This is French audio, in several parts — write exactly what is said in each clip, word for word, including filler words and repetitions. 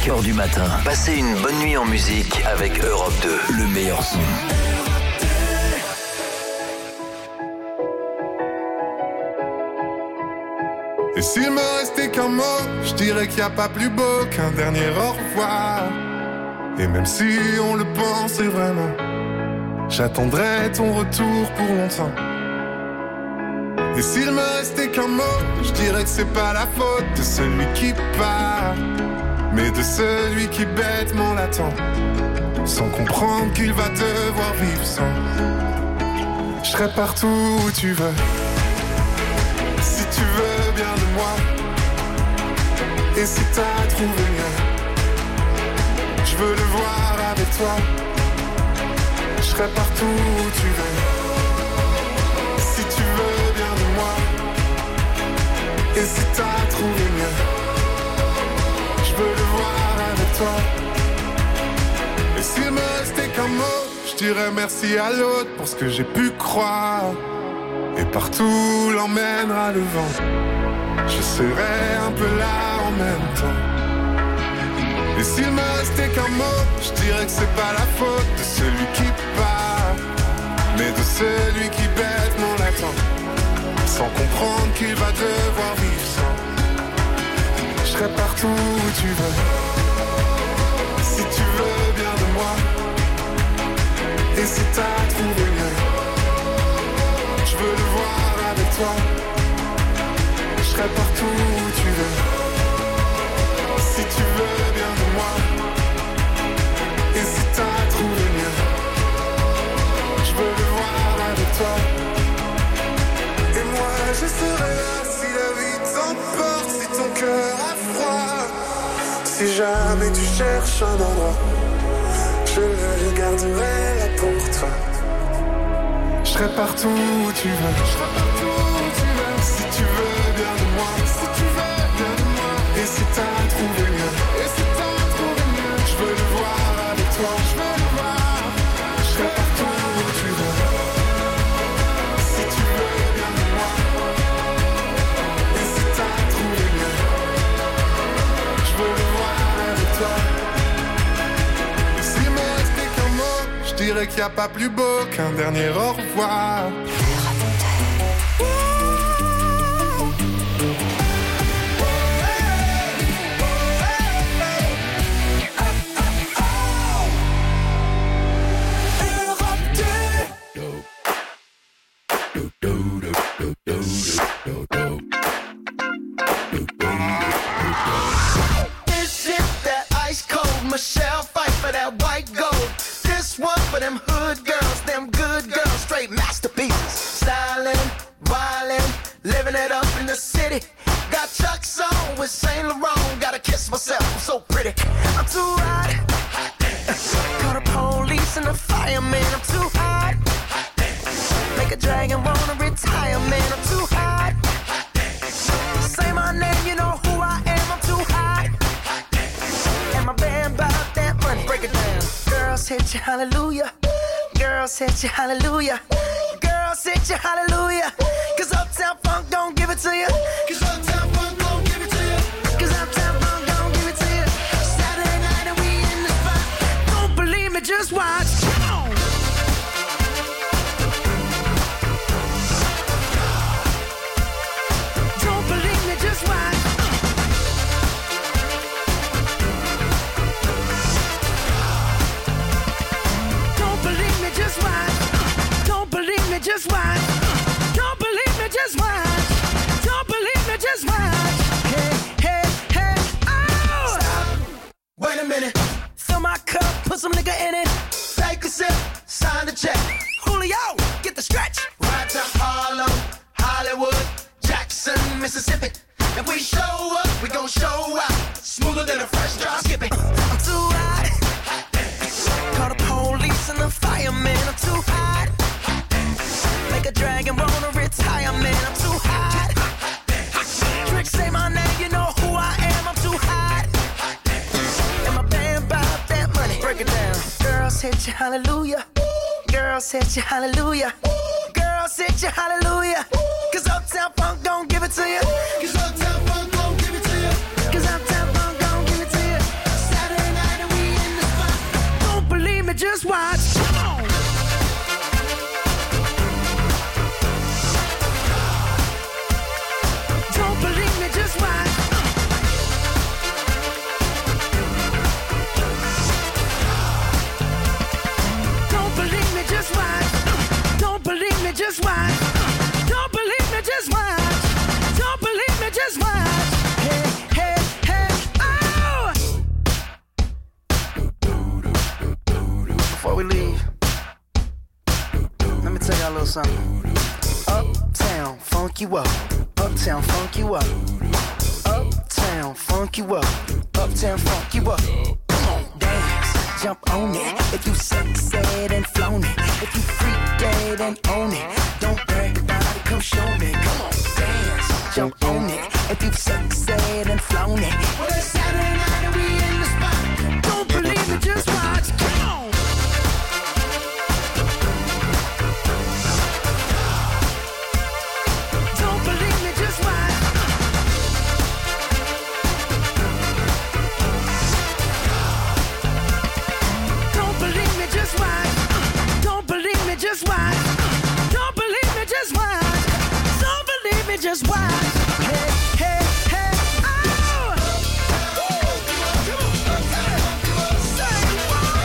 cinq heures du matin. Passez une bonne nuit en musique avec Europe deux, le meilleur son. Et s'il me restait qu'un mot, je dirais qu'il n'y a pas plus beau qu'un dernier au revoir. Et même si on le pensait vraiment, j'attendrai ton retour pour longtemps. Et s'il me restait qu'un mot, je dirais que c'est pas la faute de celui qui part, mais de celui qui bêtement l'attend, sans comprendre qu'il va devoir vivre sans. Je serai partout où tu veux, si tu veux bien de moi. Et si t'as trouvé mieux, je veux le voir avec toi. Je serai partout où tu veux, si tu veux bien de moi. Et si t'as trouvé mieux, je veux le voir avec toi. Et s'il me restait qu'un mot, je dirais merci à l'autre pour ce que j'ai pu croire. Et partout l'emmènera le vent, je serai un peu là en même temps. Et s'il me restait qu'un mot, je dirais que c'est pas la faute de celui qui part, mais de celui qui bêtement l'attend, sans comprendre qu'il va devoir vivre sans. Je serai partout où tu veux, si tu veux bien de moi. Et si t'as trouvé mieux, je veux le voir avec toi. Je serai partout où tu veux, si tu veux bien de moi. Et si t'as trouvé mieux, je veux le voir avec toi. Et moi je serai là si la vie t'emporte, si ton cœur a froid. Si jamais tu cherches un endroit, je le garderai là pour toi. Je serai partout où tu veux, je serai partout où tu veux. Si tu veux bien de moi, si tu veux bien de moi. Et si t'as trouvé mieux, et si t'as trouvé mieux, je veux le voir avec toi, je veux le voir. Je serai partout où tu veux, si tu veux bien de moi. Et si t'as trouvé mieux, je veux le voir avec toi. Et s'il me restait qu'un mot, je dirais qu'il n'y a pas plus beau qu'un dernier au revoir. Michelle fight for that white gold. This one for them hood girls, them good girls, straight masterpieces. Stylin', wildin', living it up in the city. Got Chuck's on with Saint Laurent. Gotta kiss myself, I'm so pretty. I'm too hot. Call the police and the fireman. I'm too hot. Make a dragon wanna retire, man. I'm too hot. Say my name, you know who I am. I'm too hot. And my band bought that money. Break it down. Girls hit you, hallelujah. Girls hit you, hallelujah. Girls hit you, hallelujah. Cause Uptown Funk don't give it to you. Cause Uptown Funk don't give it to you. Cause Uptown Funk don't give it to you. Saturday night and we in the spot. Don't believe me, just watch. Come on. Don't believe me, just watch. Just watch. Don't believe me, just watch. Don't believe me, just watch. Don't believe me, just watch. Hey, hey, hey, oh! Stop. Wait a minute. Fill my cup, put some nigga in it. Take a sip, sign the check. Julio, get the stretch. Right to Harlem, Hollywood, Jackson, Mississippi. If we show up, we gon' show out. Smoother than a fresh drop skipping. I'm too hot. Call the police and the fireman. I'm too hot. Make a dragon wanna retire, man. I'm too hot. Trick say my name, you know who I am. I'm too hot. And my band bought that money. Break it down. Girls hit you, hallelujah. Girls hit you, hallelujah. Girls hit you, hallelujah. Cause Uptown Funk don't give it to you. Cause Uptown Funk don't give it to you. Cause Uptown Funk don't give it to you. just watch. Come on. Don't believe me, just watch. Don't believe me, just watch. Don't believe me, just watch. Don't believe me, just watch. Don't believe me, just watch. Hey, hey, hey, oh! Before we leave, let me tell y'all a little something. Uptown, funk you up. Uptown, funk you up. Uptown, funk you up. Uptown, funk you up. Come on, dance, jump on it. If you sexed and flown it. If you freak dead and own it. Don't brag about it, come show me. Come on, dance, jump on it. If you sexed and flown it. Well, it's Saturday night and we in the spot. Don't believe it, just watch. Come on. Don't believe me, just watch. Don't believe me, just watch. Don't believe me, just watch. Don't believe me, just watch. Don't believe me, just watch. Hey, hey, hey, oh! Say what?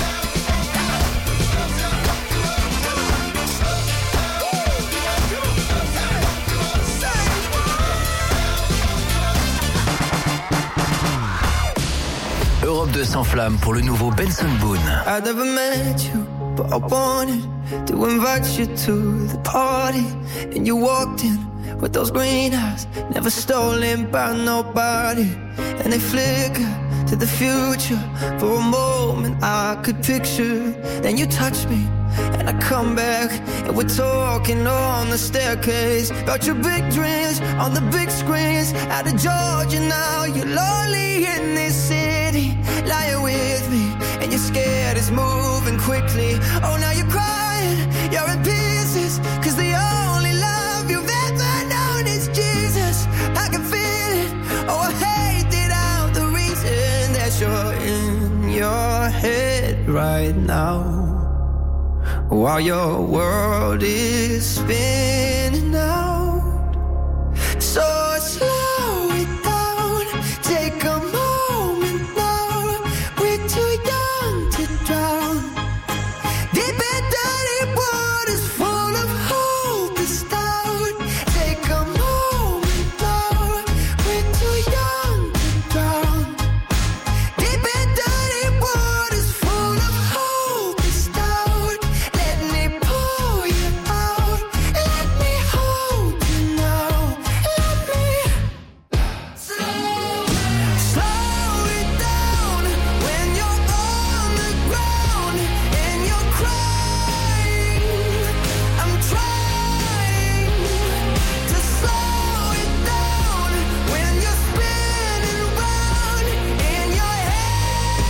Europe deux s'enflamme pour le nouveau Benson Boone. I never met you, but I wanted to invite you to the party. And you walked in with those green eyes, never stolen by nobody. And they flicker to the future. For a moment I could picture. Then you touch me and I come back, and we're talking on the staircase about your big dreams on the big screens. Out of Georgia now, you're lonely in this city, lying with me, and you're scared it's moving quickly. Oh, now you're crying, you're in pieces, cause the only love you've ever known is Jesus. I can feel it, oh, I hate it out, the reason that you're in your head right now, while your world is spinning out. So slow it down, take a moment now. We're too young to drown. Deep and dirty waters full of hope is down. Take a moment now. We're too young to drown. Deep and dirty waters full of hope is down. Let me pull you out. Let me hold you now. Let me slow, slow it down when you're on the ground and you're crying. I'm trying to slow it down when you're spinning round in your head.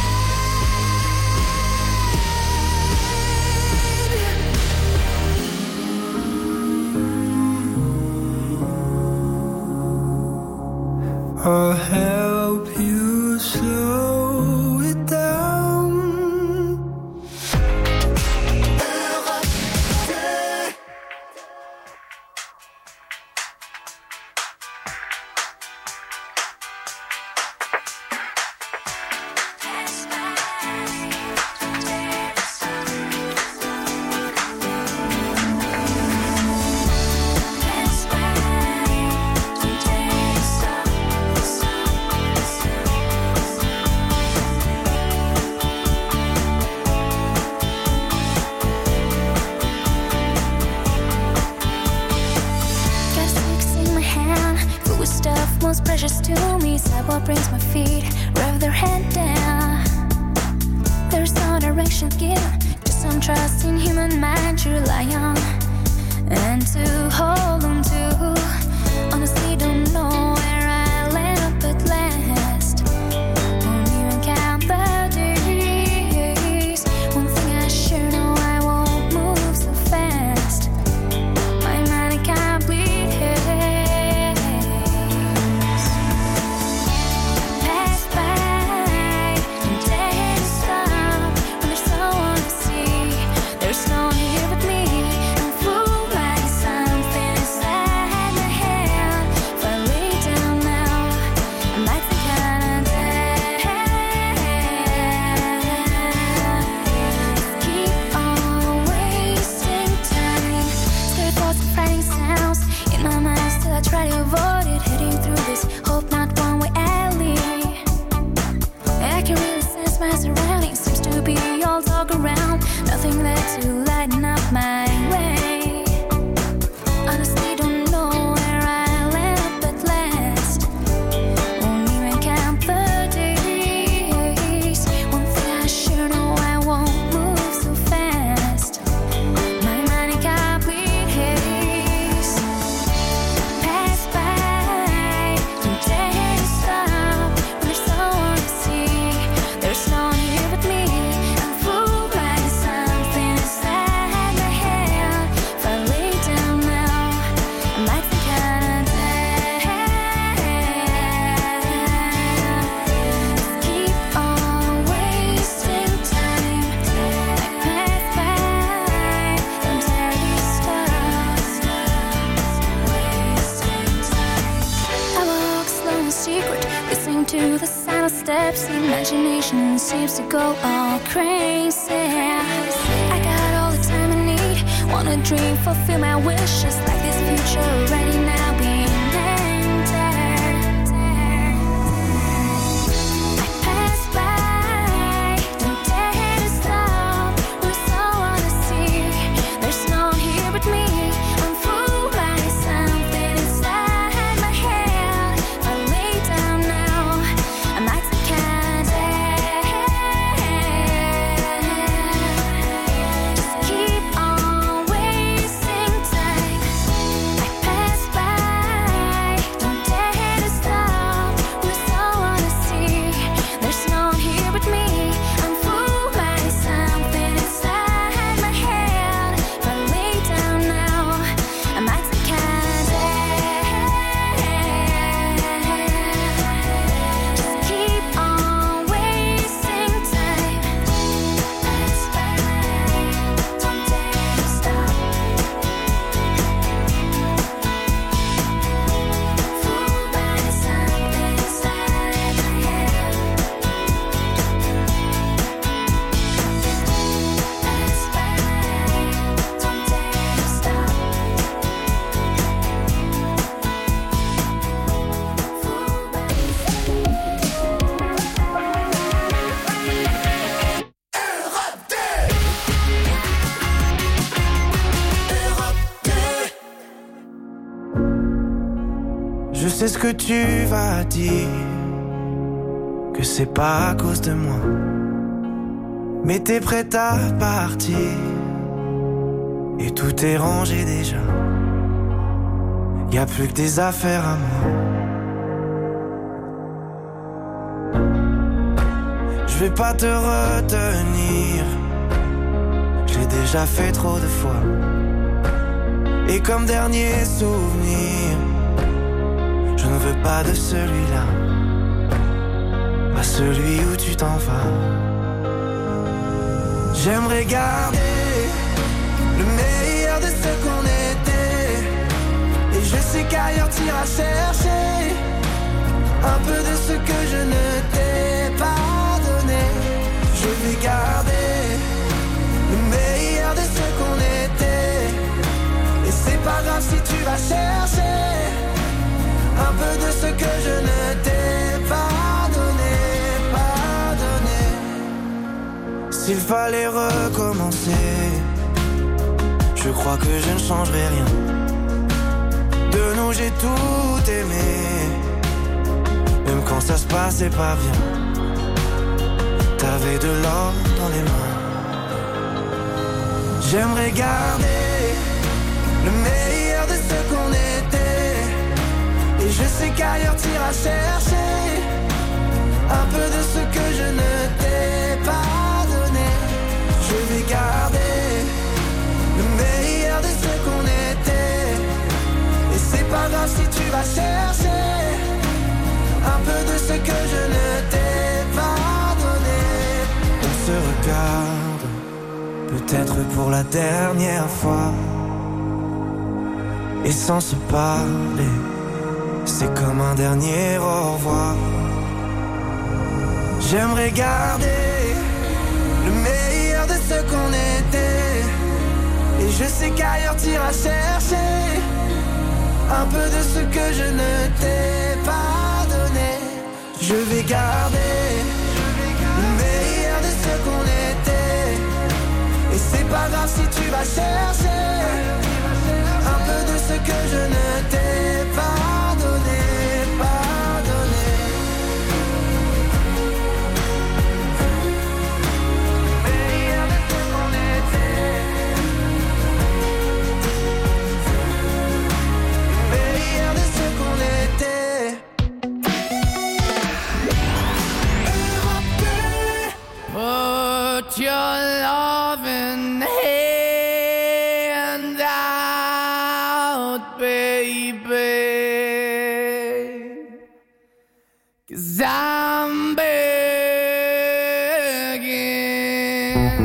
I'll help you slow it down. Got sticks in my hand, full with stuff most precious to me. Sidewalk brings my feet, rev their head down. There's no direction given, just some trust in human mind to rely on and to hold on to. Honestly, don't know where I land up at last. Won't even count the days. One thing I sure know, I won't move so fast. My mind it can't bleed haze. Pass by and dance stop when there's someone nothing there to lighten up my way. Honestly, don't know where I'll end up at last. Won't even count the days. One thing I sure know, I won't move so fast. My mind in complete haste. Pass by, don't dare to stop. When there's someone to see, there's no one here but me. I'm fooled by something inside my head. If I lay down now, I might think kinda dead. Keep on wasting time. I pass by, don't dare to stop. Wasting time. I walk slow in secret, listening to the sound of steps. Imagination seems to go all crazy. I got all the time I need. Wanna dream, fulfill my wishes. Like this future already now being entered. I pass by, don't dare to stop. There's someone to see. There's no one here but me. I'm fooled by something inside my head. If I lay down now, I might think kinda dead. Just keep on wasting time. I pass by, don't dare to stop. There's someone to see. There's no one here but me. I'm fooled by something inside my head. If I lay down now, I might think kinda dead. Just keep on wasting time. Pass by, don't dare to stop. Fooled by something inside my head. Pass by, don't dare to stop. Fooled by Je sais ce que tu vas dire, que c'est pas à cause de moi, mais t'es prête à partir, et tout est rangé déjà. Y a plus que des affaires à moi. Je vais pas te retenir, je l'ai déjà fait trop de fois. Et comme dernier souvenir, je ne veux pas de celui-là, pas celui où tu t'en vas. J'aimerais garder le meilleur de ce qu'on était, et je sais qu'ailleurs t'iras chercher un peu de ce que je ne t'ai pas donné. Je vais garder le meilleur de ce qu'on était, et c'est pas grave si tu vas chercher un peu de ce que je ne t'ai pas donné, pas donné. S'il fallait recommencer, je crois que je ne changerai rien. De nous j'ai tout aimé, même quand ça se passait pas bien. T'avais de l'or dans les mains. J'aimerais garder le meilleur de ce qu'on était, et je sais qu'ailleurs t'iras chercher un peu de ce que je ne t'ai pas donné. Je vais garder le meilleur de ce qu'on était, et c'est pas grave si tu vas chercher un peu de ce que je ne t'ai pas donné. On se regarde, peut-être pour la dernière fois, et sans se parler, c'est comme un dernier au revoir. J'aimerais garder le meilleur de ce qu'on était, et je sais qu'ailleurs t'iras chercher un peu de ce que je ne t'ai pas donné. Je vais garder le meilleur de ce qu'on était, et c'est voir si tu vas chercher un peu de ce que je ne t'ai pas donné, pas donné. Meilleur de ce qu'on était, meilleur de ce qu'on était. Put your loving hand out, baby, 'cause I'm begging.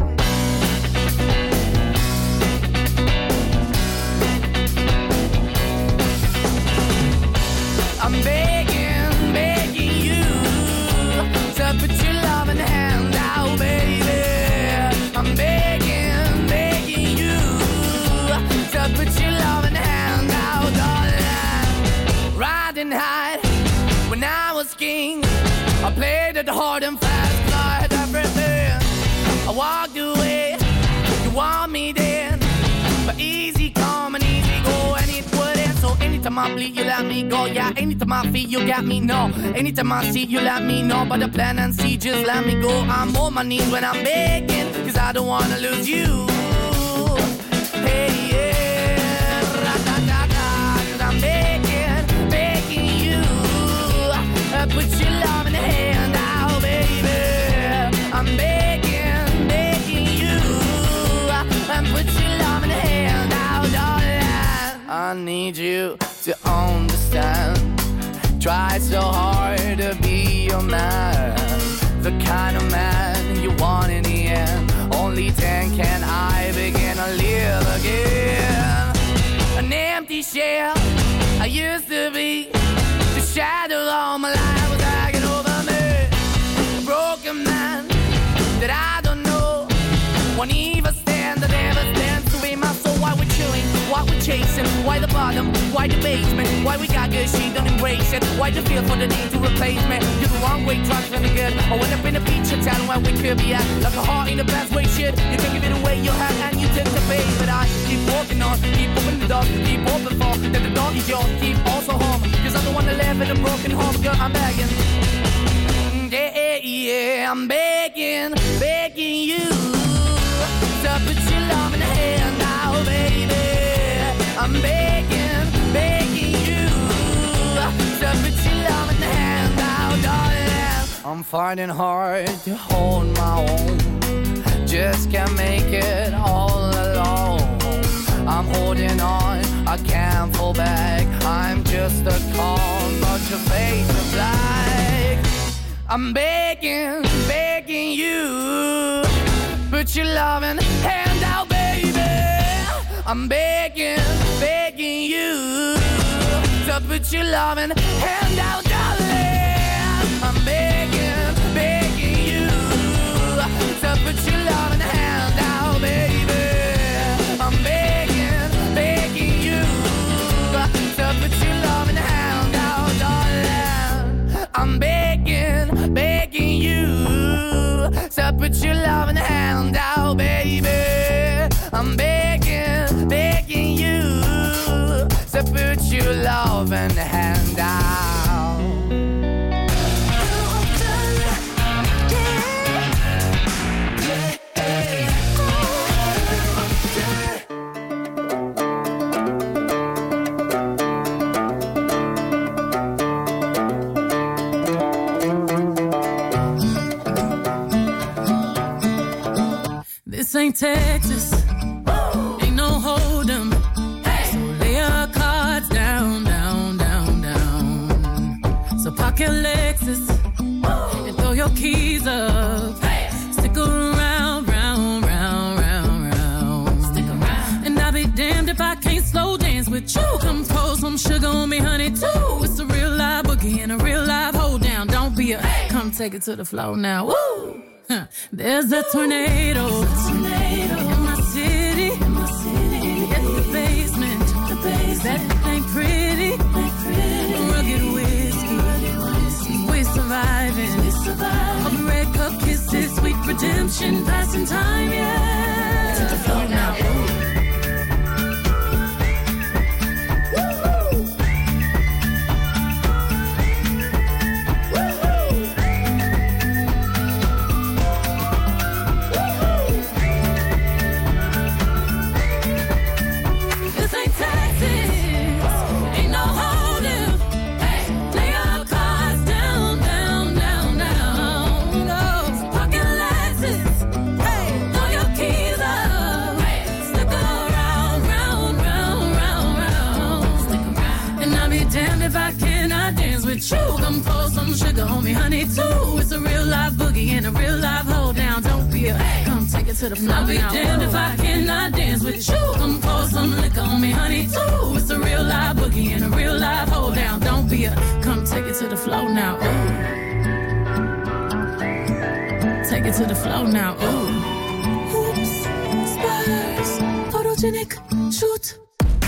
I'm begging, begging you to put your loving hand out, baby. I'm begging, begging you to put your loving hand out, darling. Riding high when I was king, I played it hard and fast, tried everything. I walked away, you want me then, but easy come and easy go, and it wouldn't. So anytime I bleed, you let me go. Yeah, anytime I feel, you got me, no. Anytime I see, you let me know. But the plan and see, just let me go. I'm on my knees when I'm begging, 'cause I don't wanna lose you. Hey, yeah, ra-da-da-da, 'cause I'm begging, begging you. Uh, put your love in the hand out, baby. I'm begging, begging you. Uh, and put your love in the hand out, darling. I need you to understand. Try so hard to be your man, the kind of man you want in the end. Only then can I begin to live again. An empty shell I used to be, the shadow all my life was hanging over me. A broken man that I don't know, won't even stand, that never stands to be my soul. Why we chilling, why we chasing, why the bottom, why the basement, why we got good, she don't embrace it, why the feel for the need to replace me. You're the wrong way, trying to be good. I went up in a feature town where we could be at, like a heart in the best way, shit. You can give it away, you have, and you take the bait. But I keep walking on, keep opening the door, keep open for, that the door is yours, keep also home, 'cause I'm the one that live in a broken home, girl, I'm begging. Yeah, yeah, I'm begging, begging you to put your love in the hand now, baby. I'm begging, begging you to put your love in the hand now, darling. I'm finding hard to hold my own, just can't make it all alone. I'm holding on, I can't fall back. I'm just a call, but your face is black. I'm begging, begging you, put your loving hand out, baby. I'm begging, begging you to put your loving hand out, darling. I'm begging, begging you to put your loving hand out, baby. I'm begging, begging you to put your loving hand out, darling. I'm begging, begging you to put your loving hand out, baby. I'm begging, begging you to put your loving hand out. This ain't Texas, ain't no hold'em. So lay your cards down, down, down, down. So park your Lexus and throw your keys up. Stick around, round, round, round, round. Stick around. And I'll be damned if I can't slow dance with you. Come pour some sugar on me, honey, too. It's a real live boogie and a real live hold down. Don't be a, come take it to the floor now. Woo! Huh. There's a tornado, a tornado in my city, in my city. At the basement, the basement. That ain't pretty, ain't pretty. Rugged whiskey, rugged whiskey. We surviving, we surviving. All the red cup kisses, sweet redemption, passing time, yeah. To the floor. liquor on me, honey, too. It's a real live boogie and a real live hold down. Don't be a, come take it to the floor. I'll be damned if I cannot dance with you. Come pour some liquor on me, honey, too. It's a real live boogie and a real live hold down. Don't be a, come take it to the floor now. Ooh. Take it to the floor now. Ooh. Hoops, spurs, photogenic, shoot.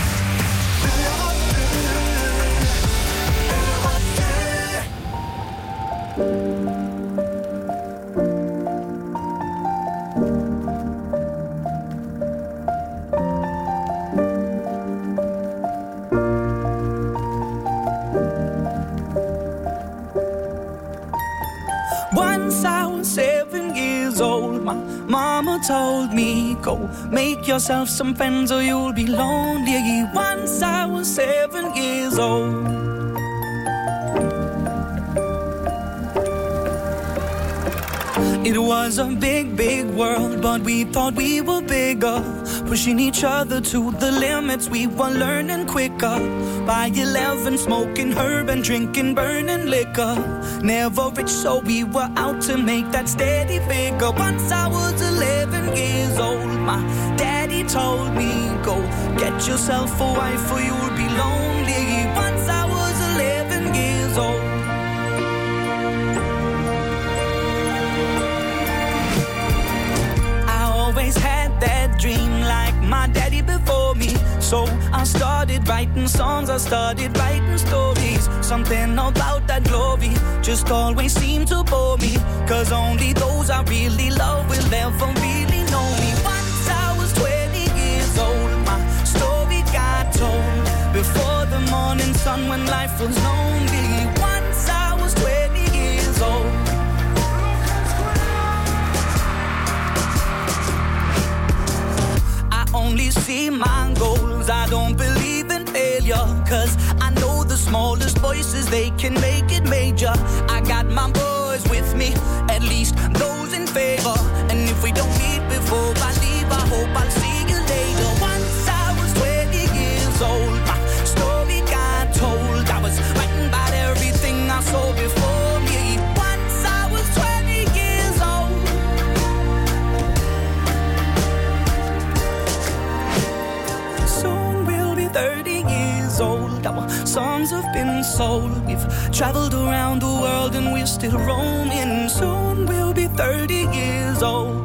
Once I was seven years old, my mama told me, go make yourself some friends or you'll be lonely. Once I was seven years old. It was a big, big world, but we thought we were bigger. Pushing each other to the limits, we were learning quicker. By eleven, smoking herb and drinking burning liquor. Never rich, so we were out to make that steady figure. Once I was eleven years old, my daddy told me, go get yourself a wife or you'll be lonely. Once I was eleven years old. Always had that dream like my daddy before me. So I started writing songs, I started writing stories. Something about that glory just always seemed to bore me. Cause only those I really love will ever really know me. Once I was twenty years old, my story got told. Before the morning sun when life was lonely. Once I was twenty years old. Only see my goals, I don't believe in failure. Cause I know the smallest voices, they can make it major. I got my boys with me, at least those in favor. And if we don't meet before I leave, I hope I'll see you later. Once I was twenty years old, my story got told. I was writing about everything I saw before me. Once I was twenty years old. thirty years old, our songs have been sold. We've traveled around the world and we're still roaming. Soon we'll be thirty years old.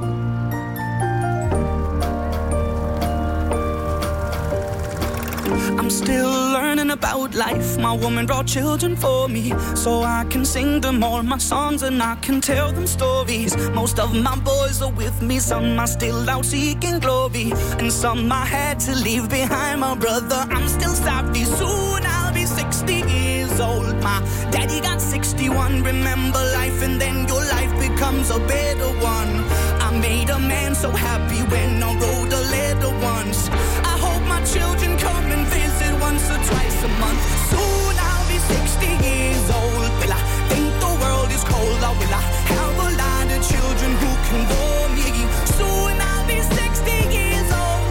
I'm still learning about life. My woman brought children for me, so I can sing them all my songs and I can tell them stories. Most of my boys are with me, some are still out seeking glory, and some I had to leave behind. My brother, I'm still sorry. Soon I'll be sixty years old. My daddy got sixty-one. Remember life and then your life becomes a better one. I made a man so happy when I wrote a letter once. I hope my children come and visit once or twice a month. Soon I'll be sixty years old. Will I think the world is cold, or will I have a lot of children who can bore me? Soon I'll be sixty years old.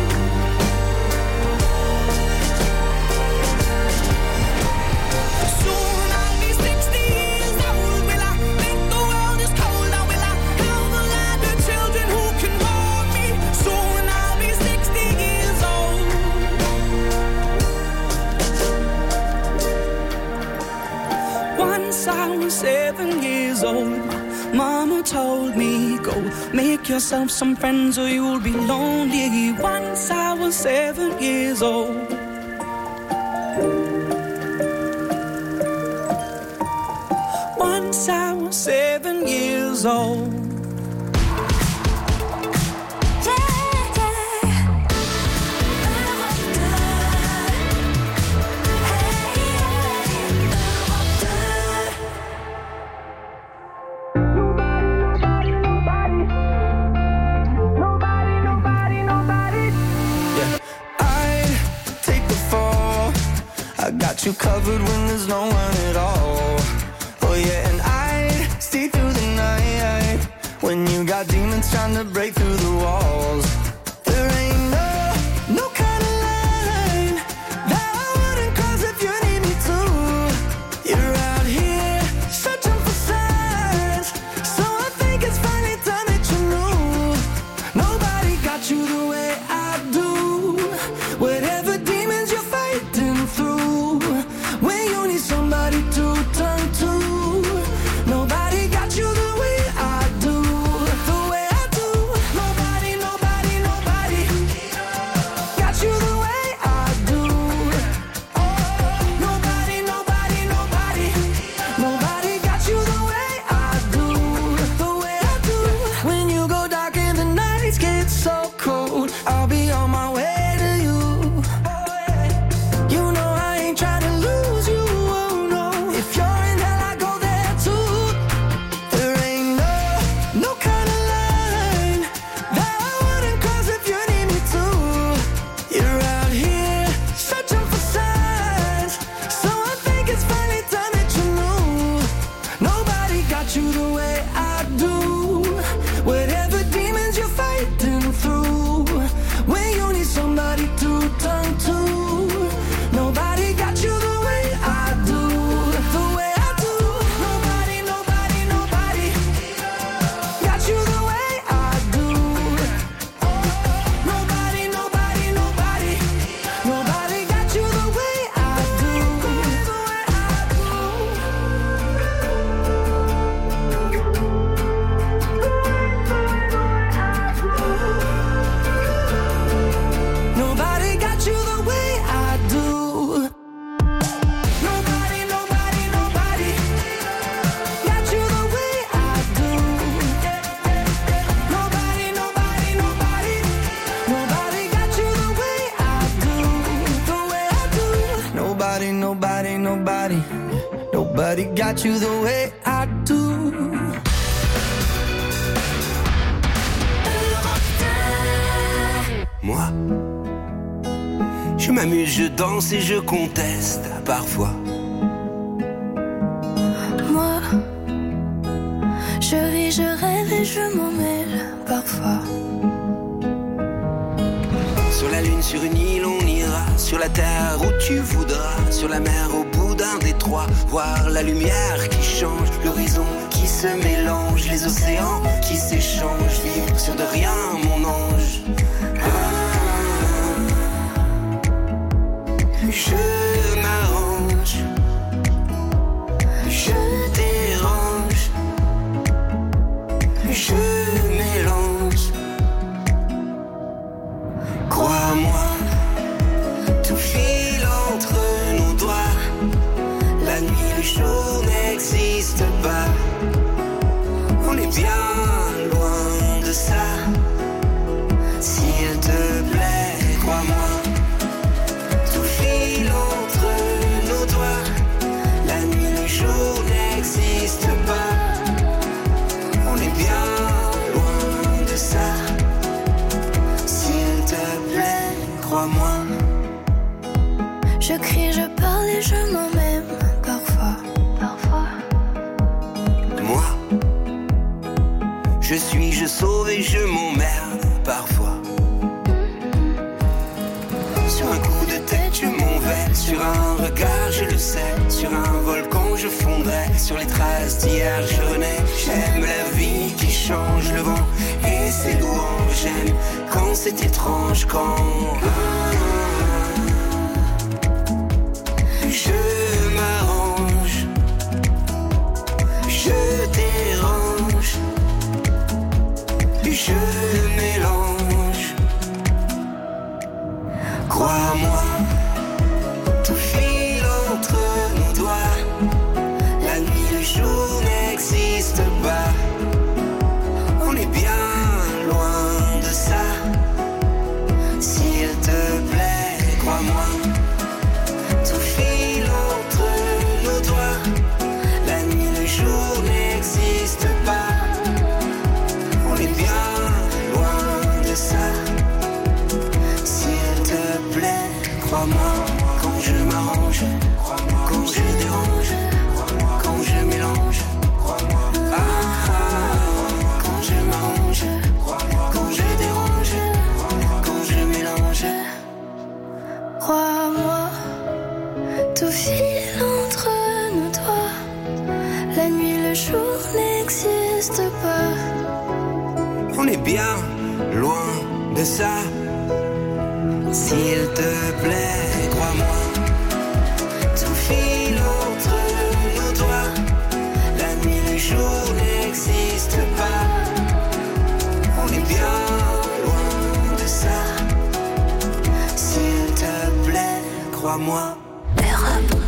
Soon I'll be sixty years old. Will I think the world is cold, or will I have a lot of children who can bore me? Soon I'll be sixty years old. Once I was seven years old, mama told me, go make yourself some friends or you'll be lonely. Once I was seven years old. Once I was seven years old. You covered when there's no one at all. Oh yeah, and I stay through the night when you got demons trying to break through the walls. There ain't no, no kind of line that I wouldn't cross if you need me to. You're out here searching for nobody got you the way I do. Moi, je m'amuse, je danse et je conteste parfois. Moi, je vis, je rêve et je m'en mêle parfois. Sur la lune, sur une île, on ira. Sur la terre où tu voudras. Sur la mer, au bout d'un détroit. Voir la lumière qui change, l'horizon qui se mélange, les océans qui s'échangent. Vivre sur de rien, mon ange. Ah, je m'arrange, je dérange, je mélange. Crois-moi, tout file entre nos doigts. La nuit, le jour n'existe pas. On est bien loin de ça. S'il te plaît, crois-moi. Tout file entre nos doigts. La nuit, le jour n'existe pas. On est bien loin de ça. S'il te plaît, crois-moi. Je crie, je parle et je m'en même parfois. Parfois. Moi, je suis, je sauve et je m'emmerde parfois. Sur un coup de tête, je m'envole. Sur un regard, je le sais. Sur un volcan, je fondrai. Sur les traces d'hier, je renais. J'aime la vie qui change, le vent et ses louanges. J'aime quand c'est étrange, quand je m'arrange, je dérange, je mélange. Crois-moi, tout file entre nos doigts. La nuit, le jour n'existe pas. On est bien loin de ça. S'il te plaît, crois-moi. Tout file entre nos doigts. La nuit, le jour n'existe pas. On est bien loin de ça. S'il te plaît, crois-moi. Quand je m'arrange, quand je dérange, quand je mélange. Ah, quand je m'arrange, quand je dérange, quand je mélange. Crois-moi, tout file entre nos doigts. La nuit, le jour n'existe pas. On est bien loin de ça. S'il te plaît, crois-moi. Tout file entre nos doigts. La nuit, le jour n'existe pas. On est bien loin de ça. S'il te plaît, crois-moi. Europe deux.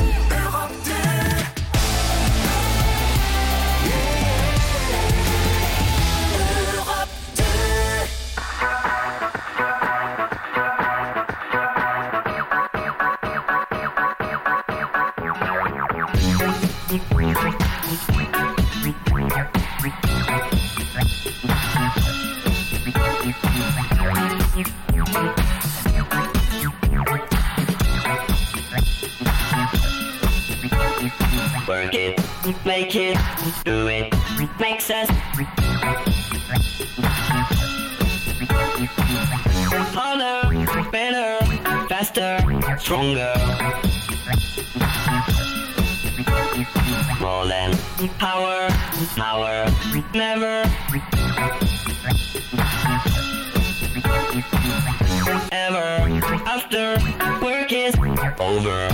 Work it, make it, do it, makes us harder, better, faster, stronger. More than power, power, never. Ever after work is over.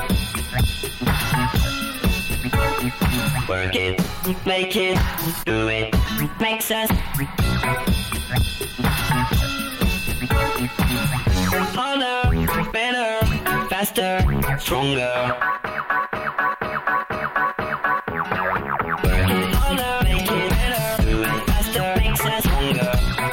Work it, make it, do it, makes us harder, better, faster, stronger. Work it harder, make it better, do it faster, makes us stronger.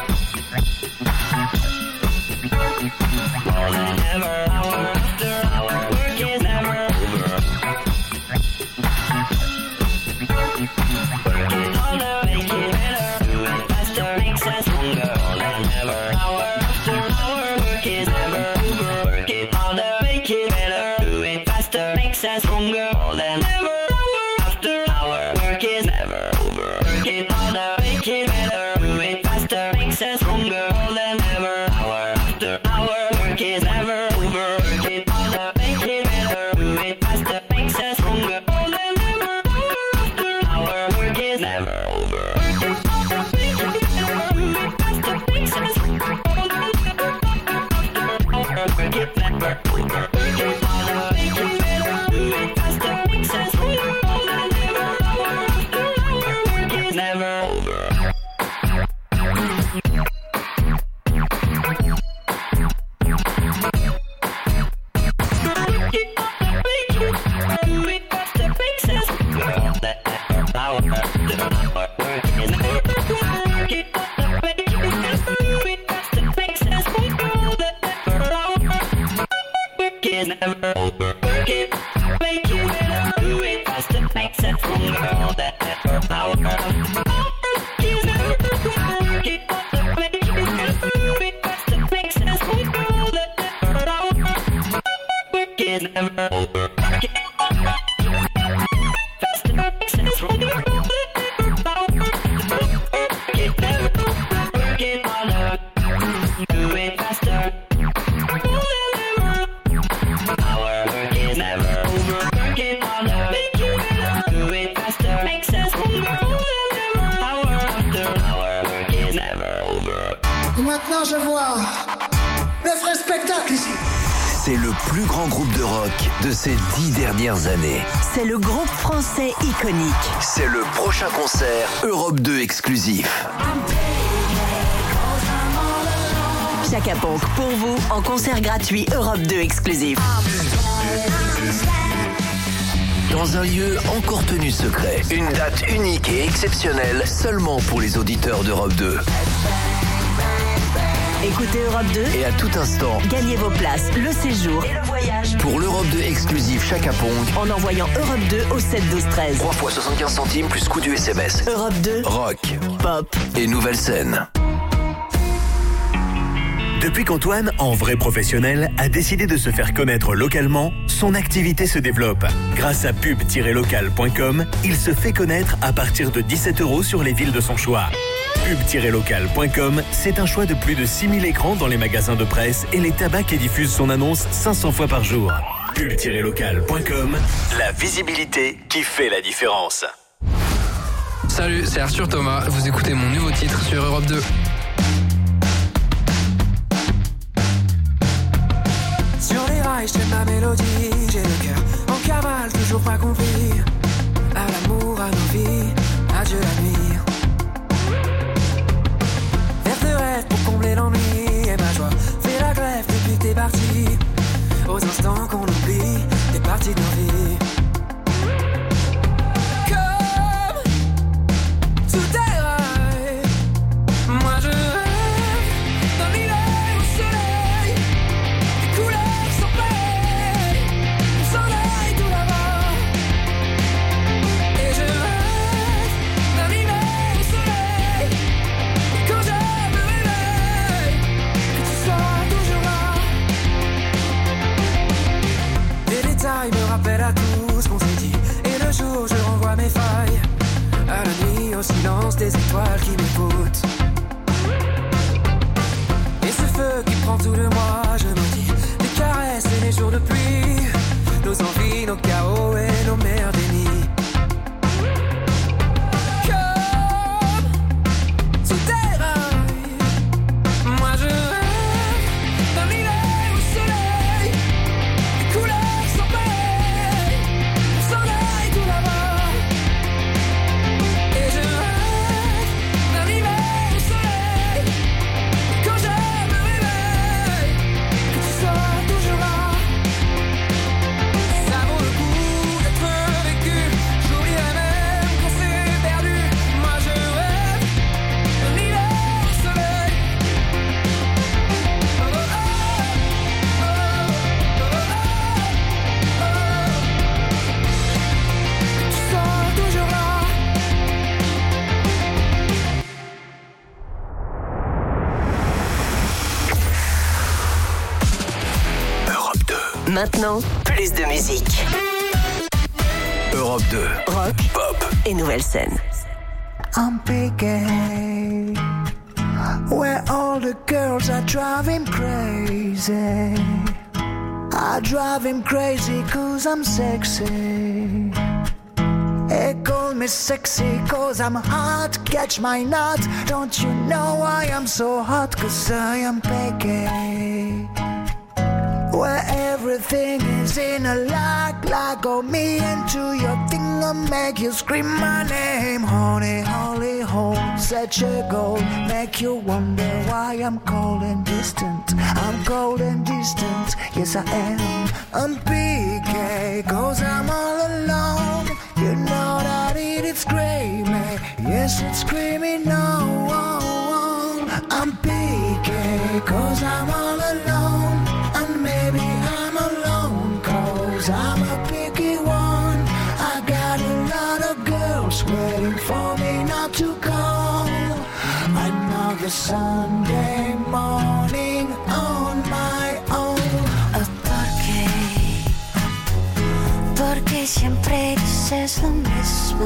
More than ever, hour after hour, work is never over. after hour. Work is never over. Work it harder, make it better. Do it faster, makes us stronger. More than ever. After hour, work is never over. Work it harder, make it better. Do it faster, makes us stronger. More than ever. Hour after hour, work is never over. Work it harder, make it better. Do it faster, makes us stronger. More than ever. After hour, work is never over. Work it harder, make it better. Do it faster, makes us stronger. More than ever. After hour, work is never over. Work it harder, make it better. Do it faster, makes us stronger. More than ever. Hour after hour, work is never over. Never over. Work it, make it better. Do it faster, makes it stronger. That never power. Work is never over. Work it faster, make it better. Do it faster, makes it stronger. That never power. Work is never over. Work it faster, makes it stronger. That never power. Work it never over. Work it harder. Do it faster. Maintenant je vois le vrai spectacle ici. C'est le plus grand groupe de rock de ces dix dernières années. C'est le groupe français iconique. C'est le prochain concert Europe deux exclusif. Chaka Ponk pour vous en concert gratuit Europe deux exclusif. Dans un lieu encore tenu secret. Une date unique et exceptionnelle seulement pour les auditeurs d'Europe deux. Écoutez Europe deux et à tout instant, gagnez vos places, le séjour et le voyage pour l'Europe deux exclusif Chaka Ponk en envoyant Europe deux au sept douze treize. trois fois soixante-quinze centimes plus coût du S M S. Europe deux, rock, pop et nouvelle scène. Depuis qu'Antoine, en vrai professionnel, a décidé de se faire connaître localement, son activité se développe. Grâce à pub tiret local point com, il se fait connaître à partir de dix-sept euros sur les villes de son choix. pub tiret local point com, c'est un choix de plus de six mille écrans dans les magasins de presse et les tabacs qui diffusent son annonce cinq cents fois par jour. pub tiret local point com, la visibilité qui fait la différence. Salut, c'est Arthur Thomas, vous écoutez mon nouveau titre sur Europe deux. Sur les rails, je ma mélodie, j'ai le cœur en cavale, toujours pas compris. À l'amour, à nos vies, adieu la nuit. Vers de rêve pour combler l'ennui et ma joie fait la grève depuis que t'es parti. Aux instants qu'on oublie, t'es parti de nos vies. Comme sous tes rails, moi je rêve d'un hiver au soleil. Les couleurs sont belles, on s'en aille tout là-bas. Et je rêve d'un hiver au soleil. Et quand je me réveille, que tu sois toujours là. Les détails me rappellent à tout ce qu'on s'est dit. Et le jour je renvoie mes failles. À la nuit, au silence des étoiles qui m'écoutent. Et ce feu qui prend tout de moi, je me dis. Les caresses et les jours de pluie. Nos envies, nos chaos et nos mers dénis. Comme sous tes rails, moi je rêve d'un hiver au soleil. Les couleurs sont belles, on s'en aille tout là-bas. Et je rêve d'un hiver au soleil. Et quand je me réveille, que tu sois toujours là. Ça vaut le coup d'être Maintenant, plus de musique. Europe deux. Rock, pop et nouvelle scène. I'm picking where all the girls are driving crazy. I drive him crazy cause I'm sexy. They call me sexy cause I'm hot. Catch my nut. Don't you know why I'm so hot? Cause I am picky. Where everything is in a lock. Lock on me into your thing. I'll make you scream my name. Honey, holy hole. Such a goal. Make you wonder why I'm cold and distant. I'm cold and distant. Yes I am. I'm picky cause I'm all alone. You know that it is screaming. Yes it's screaming no. I'm picky cause I'm all alone. And maybe I'm alone cause I'm a picky one. I got a lot of girls waiting for me not to call. Another Sunday morning on my own. ¿Por qué? Porque siempre dices lo mismo.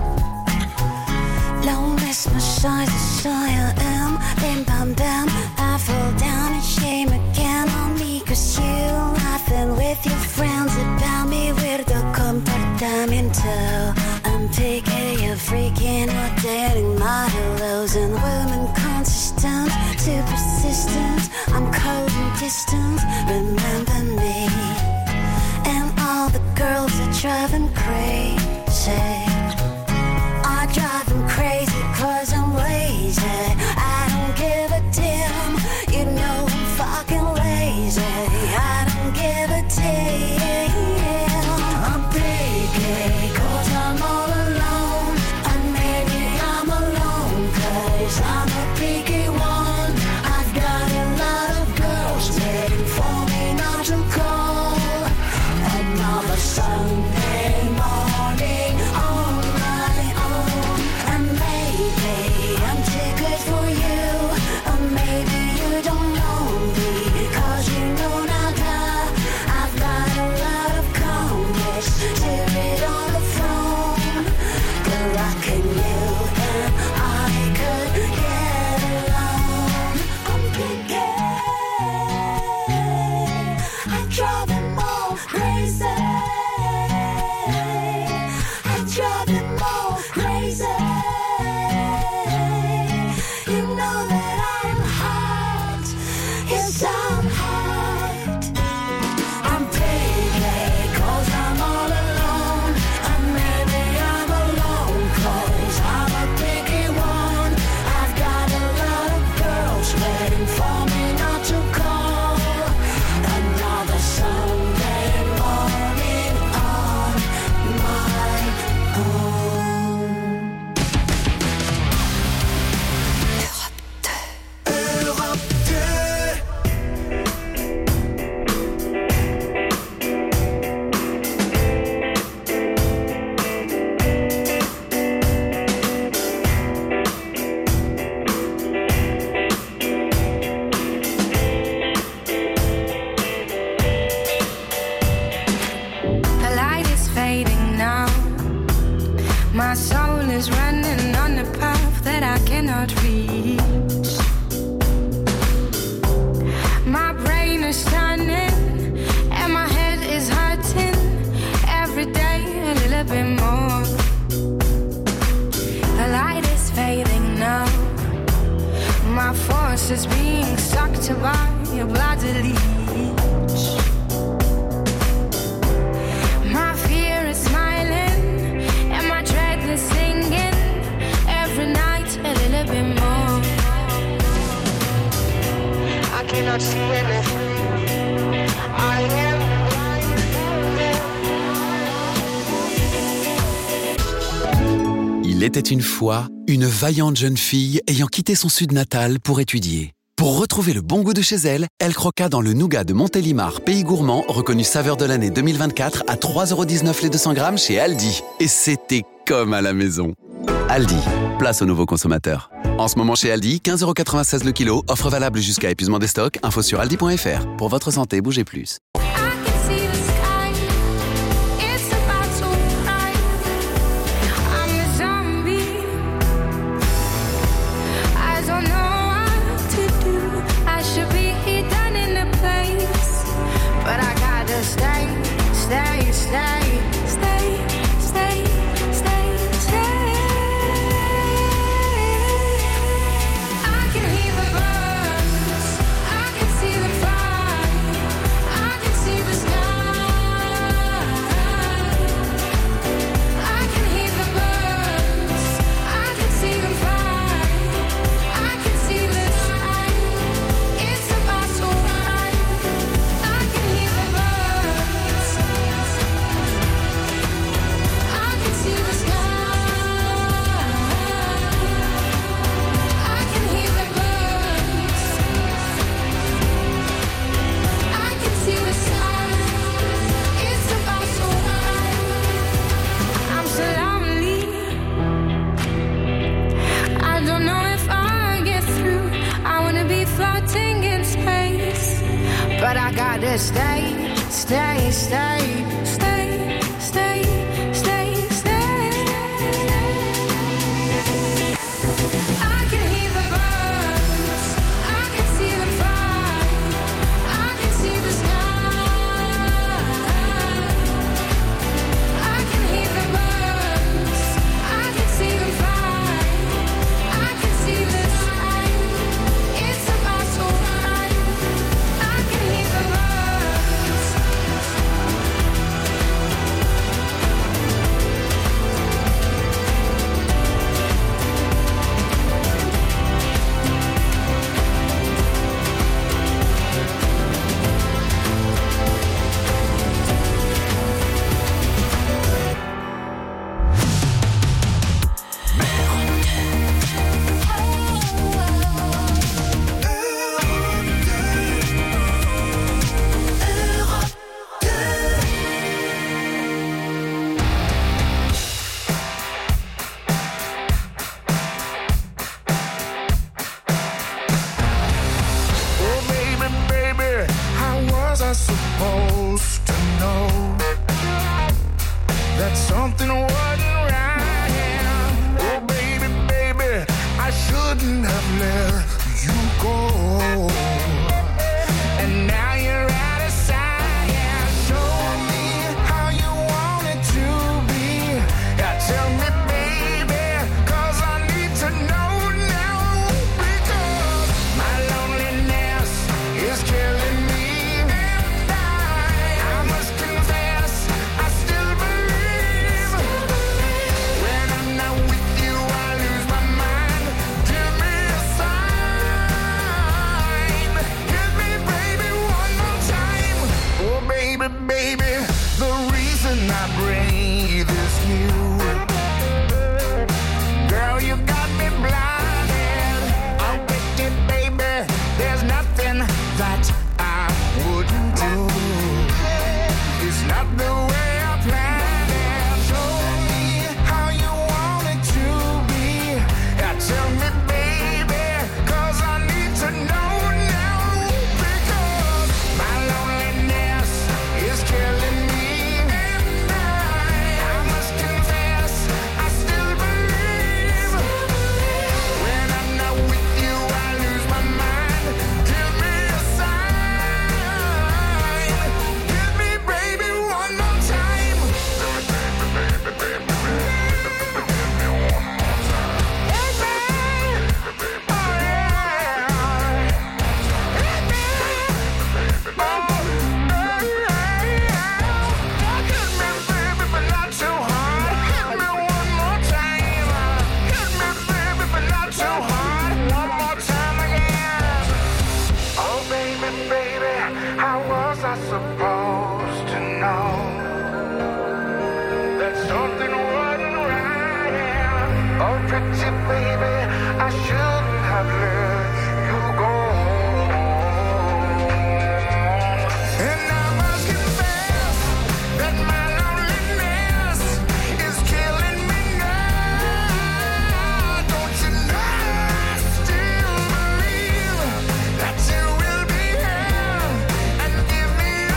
Lo mismo soy, soy I am. Bim bam bam, I fall down and shame again on me. Cause you laughing with your friends about me. Weirdo comportamiento. I'm picky, you're freaking out, dating modelos and women consistent, too persistent. I'm cold and distant, remember me. And all the girls are driving crazy. I drive them crazy cause I'm lazy. I don't give a damn, you know I'm fucking lazy. I don't give a damn. I'm picky cause I'm all alone. And maybe I'm alone cause I'm a picky one. I've got a lot of girls waiting for me not to call. Another Sunday morning on my own. And maybe I'm too good for you. Or maybe you don't know me cause you know not that I've got a lot of comments to read on the phone. Good luck in you and I could get along. I'm picky. I drive them all crazy. I drive them all crazy. You know that I'm hot. Yes, I'm hot. I'm picky cause I'm all alone. And maybe I'm alone cause I'm a picky one. I've got a lot of girls waiting for me not to call. Another Sunday morning on my own. Europe deux. The light is fading now. My soul is running on a path that I cannot reach. My brain is turning and my head is hurting. Every day a little bit more. The light is fading now. My force is being sucked by a bloody leech. My fear is smiling and my dread is singing. Every night a little bit more. I cannot see anything. I am Il était une fois une vaillante jeune fille ayant quitté son sud natal pour étudier. Pour retrouver le bon goût de chez elle, elle croqua dans le nougat de Montélimar, pays gourmand, reconnu saveur de l'année deux mille vingt-quatre à trois euros dix-neuf les deux cents grammes chez Aldi. Et c'était comme à la maison. Aldi, place aux nouveaux consommateurs. En ce moment chez Aldi, quinze euros quatre-vingt-seize le kilo, offre valable jusqu'à épuisement des stocks, info sur aldi point f r. Pour votre santé, bougez plus. I can see but I gotta stay, stay, stay, stay, stay, stay, stay. I can hear the birds, I can see them fly, I can see the sky. I can hear the birds, I can see them fly, I can see the sky. It's about so right. I can hear the birds. Oh baby, baby, how was I supposed to know that something wasn't right? Oh baby, baby, I shouldn't have let you go. And now you're out of sight. Yeah, show me how you want it to be. Yeah, tell me, baby, 'cause I need to know now. Because my loneliness is killing me. And I, I must confess, I still believe. When I'm not with you, I lose my mind. Give me a sign. Give me, baby, one more time. Oh, baby, baby, the reason I breathe is you. Girl, you got me blinded. I'm with you, baby. There's nothing that I wouldn't do. It's not the way I planned it. Show me how you want it to be. Yeah, tell me, baby, 'cause I need to know now. Because my loneliness is killing me. And I, I must confess, I still believe. When I'm not with you, I lose my mind. Give me a sign. Give me, baby, one more time. Supposed to know that something wasn't right. Oh, pretty baby, I shouldn't have let you go. And I must confess that my loneliness is killing me now. Don't you know I still believe that you will be here and give me a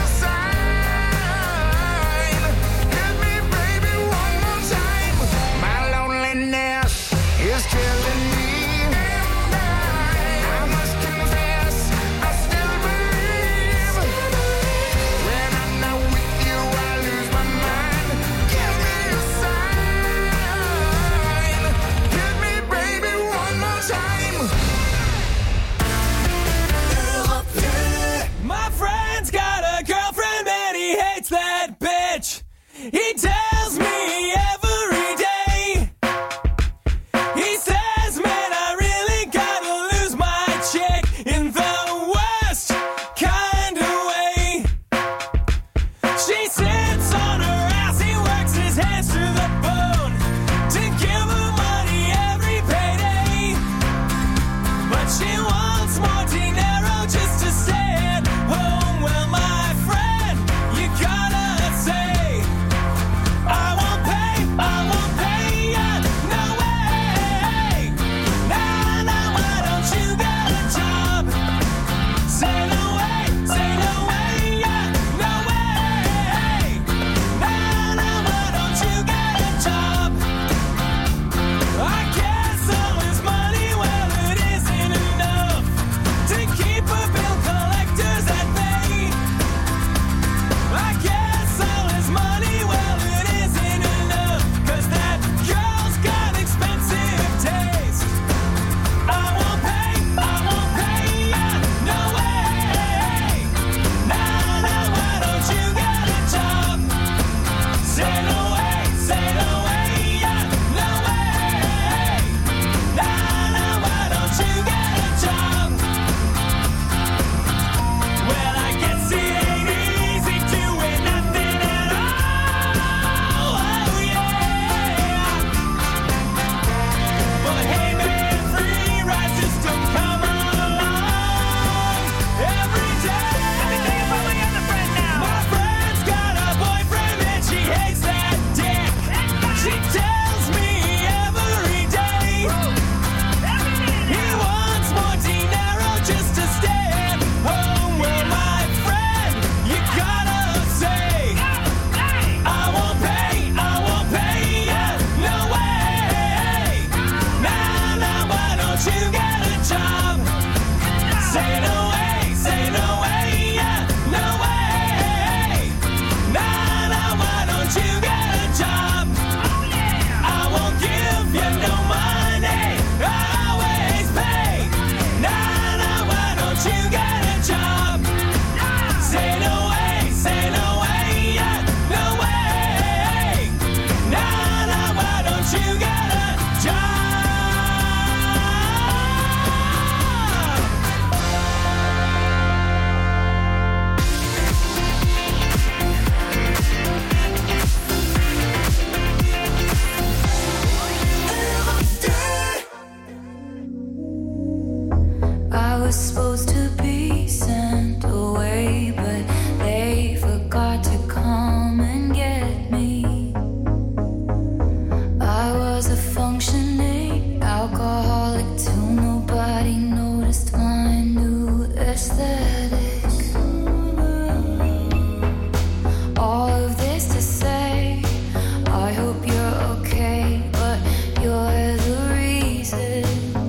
sign. Give me, baby, one more time. My loneliness is killing me. And I, I must confess, I still believe. When I'm not with you, I lose my mind. Give me a sign. Give me, baby, one more time. My friend's got a girlfriend and he hates that bitch. He tells me every day. He says, man, I really gotta lose my chick in the worst kind of way. She sits on her ass, he works his hands to the bone to give her money every payday. But she wants more dinero just to stay at home. Well, my friend, you gotta say All of this to say, I hope you're okay, but you're the reason.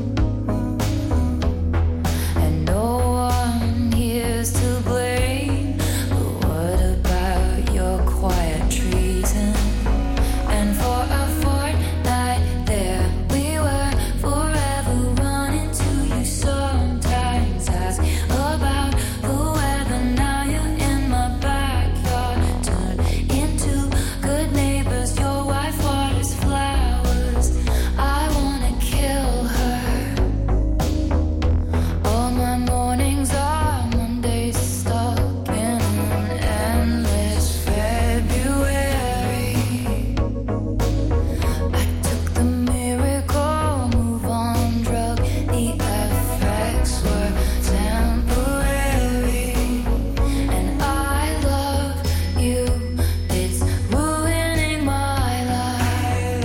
And no one here's to blame. But what about your quiet treason? And for a fortnight there we were, forever running to you. Sometimes ask about the weather. Now you're in my backyard, turned into good neighbors. Your wife waters flowers. I wanna kill her. All my mornings are Mondays, stuck in an endless February. I took the miracle move on drug. The effects were temporary. And I love you. It's ruining my life.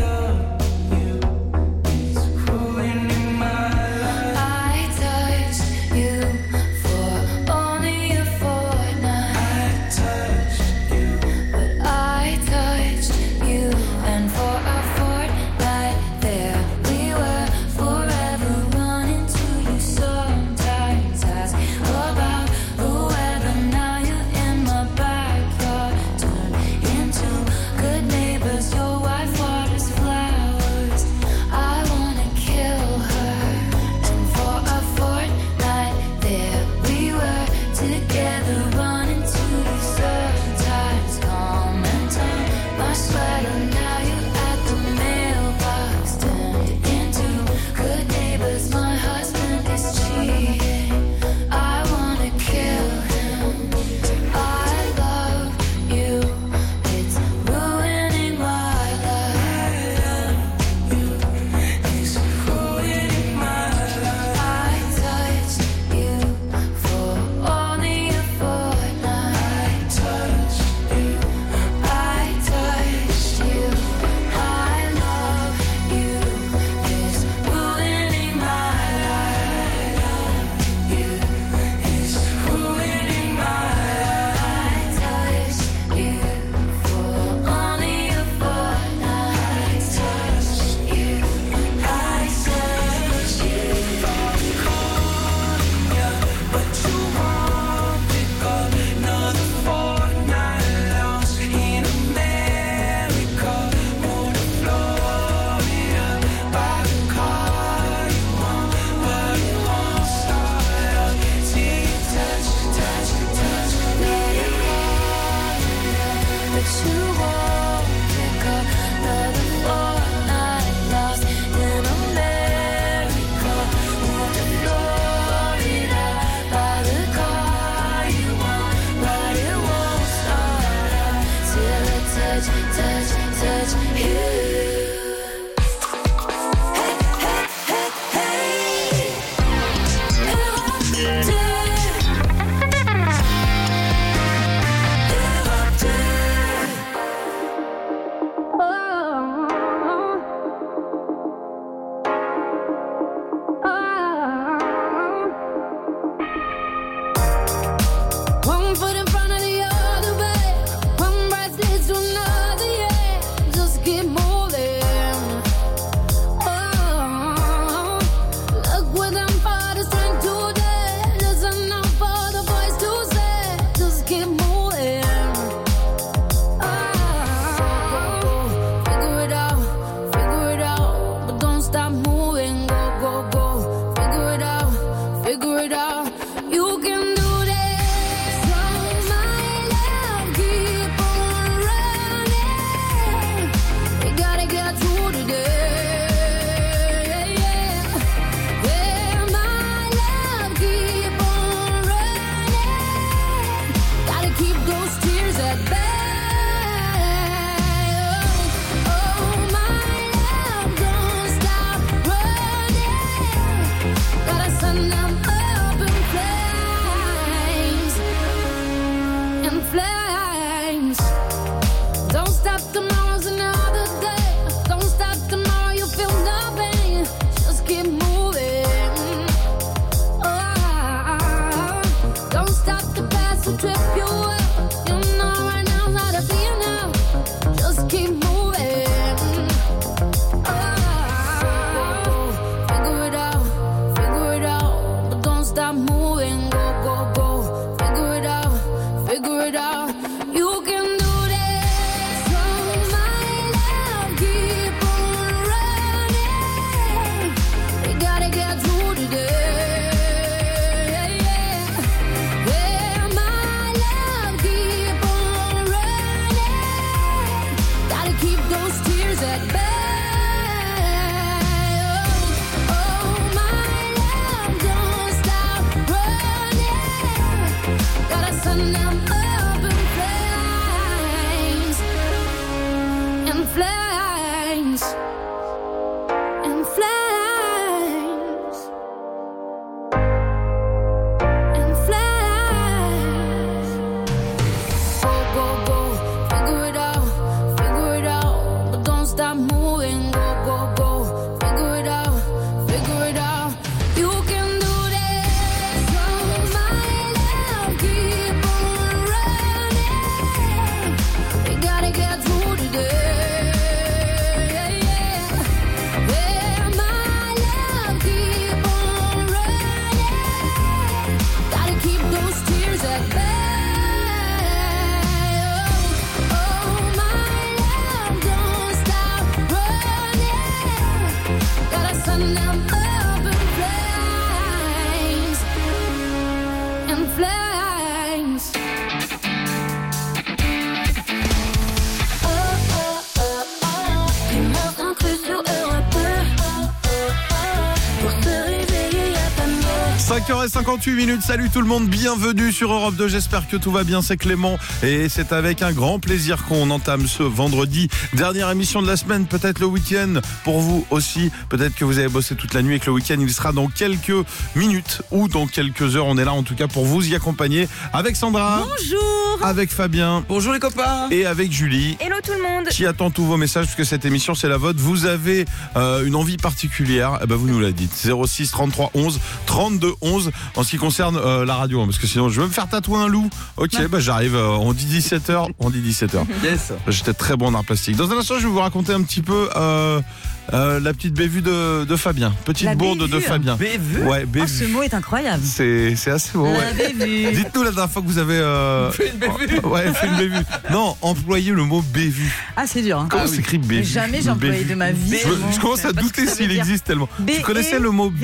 It's ruining my life. I touched you for only a fortnight. I touched you, but I touched you, and for a fortnight there we were, forever running to you. Sometimes ask about the weather. Now you're in my backyard, turned into good neighbors. Your wife waters flowers. I wanna kill her. And for a fortnight there we were, together running to you. Sometimes comment on my sweater. Now you're at the mailbox, turned into good neighbors. My husband is cheating. I wanna kill him. I love you. It's ruining my life. It's ruining my life. I touched you for only a fortnight. send them up in flames, in flames, in flames, in flames. Go, go, go, figure it out, figure it out, but don't stop moving. Go, go, go, figure it out, figure it out. You can do this. Oh, my love, keep on running. We gotta get through today. Yeah, my love, keep on running. Gotta keep those tears at bay. Oh, oh, my love, don't stop running. Gotta send them up in flames, in flames. Oh, oh, oh, oh. Dimanche inclus sur Europe deux. Pour se réveiller, y'a pas mieux. cinq heures cinquante-huit minutes, salut tout le monde, bienvenue sur Europe deux, j'espère que tout va bien, c'est Clément et c'est avec un grand plaisir qu'on entame ce vendredi, dernière émission de la semaine, peut-être le week-end pour vous aussi, peut-être que vous avez bossé toute la nuit et que le week-end il sera dans quelques minutes ou dans quelques heures, on est là en tout cas pour vous y accompagner avec Sandra, Bonjour. avec Fabien, Bonjour les copains. et avec Julie. Hello tout le monde. Qui attend tous vos messages puisque cette émission c'est la vôtre. Vous avez euh, une envie particulière, eh ben vous nous la dites. zéro six trente-trois onze trente-deux onze en ce qui concerne euh, la radio, hein, parce que sinon je veux me faire tatouer un loup. Ok, bah j'arrive. euh, on dit dix-sept heures, on dit dix-sept heures. Yes. J'étais très bon en art plastique. Dans un instant, je vais vous raconter un petit peu. Euh, euh, la petite bévue de, de Fabien, petite La bourde de bévue. Fabien. Bévue. Ouais, Oh, bévue. ce mot est incroyable. C'est c'est assez beau. La Ouais. bévue. Dites-nous la dernière fois que vous avez euh, Fait une bévue. ouais, fait une bévue. Non, employez le mot bévue. Ah, c'est dur. Hein. Comment Ah oui. s'écrit bévue? Jamais j'ai employé Bévue. de ma vie. Je, je commence à Je sais pas ce douter que ça veut s'il dire. existe tellement. B Tu connaissais le mot